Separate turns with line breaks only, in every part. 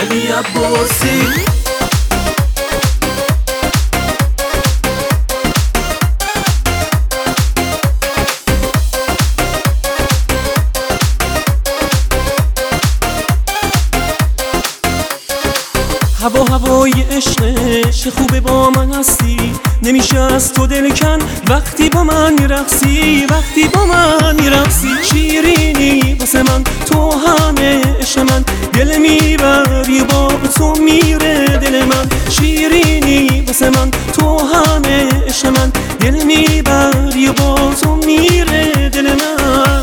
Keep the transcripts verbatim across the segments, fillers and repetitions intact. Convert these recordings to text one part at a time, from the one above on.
علی عباسی.
هوا هوای عشق چه خوبه با من هستی، نمیشه از تو دل کن وقتی با من میرقصی، وقتی با من میرقصی. شیرینی واسه من تو همه عشق من، دل میبری با تو میره دل من. شیرینی واسه من تو همه عشق من، دل میبری با تو میره دل من.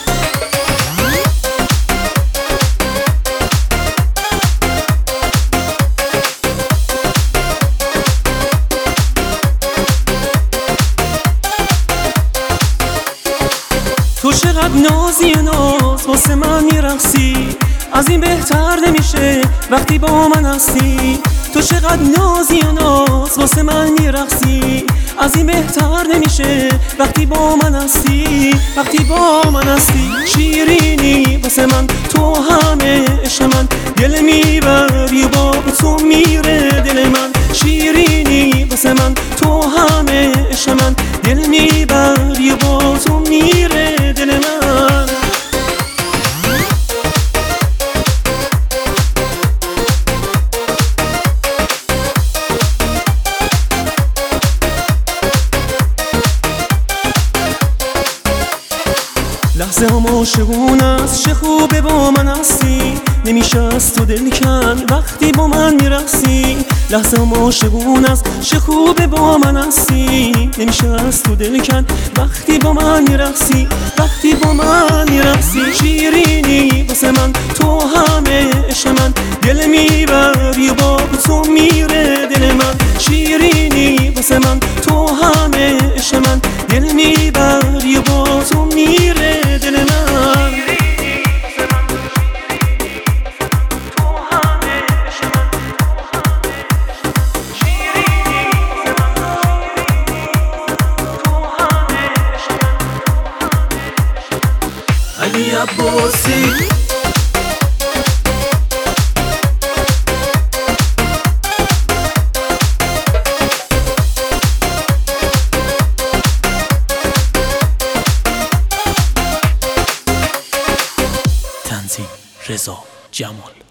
تو چقدر نازی ناز واسه من میرقصی، از این بهتر نمیشه وقتی با من هستی. تو چقدر نازی ناز واسه من میرقصی، از این بهتر نمیشه وقتی با من هستی، وقتی با من هستی. شیرینی واسه من تو همه عشق من، دل میبری با تو میره دل من. شیرینی واسه من تو همه عشق من، دل میبری با تو میره دل من. لحظه هم عاشقون است چه خوبه با من هستی، نمیشه از تو دل کن وقتی با من میرقصی. لحظه هم عاشقون است چه خوبه با من هستی، نمیشه از تو دل کن وقتی با من میرقصی، وقتی با من میرقصی. شیرینی واسه من تو همه عشق من، دل میبری با تو میره دل من. شیرینی واسه من تو همه عشق من، دل میبری با تو میره دل من.
علی عباسی.
تنظیم رضا جمال.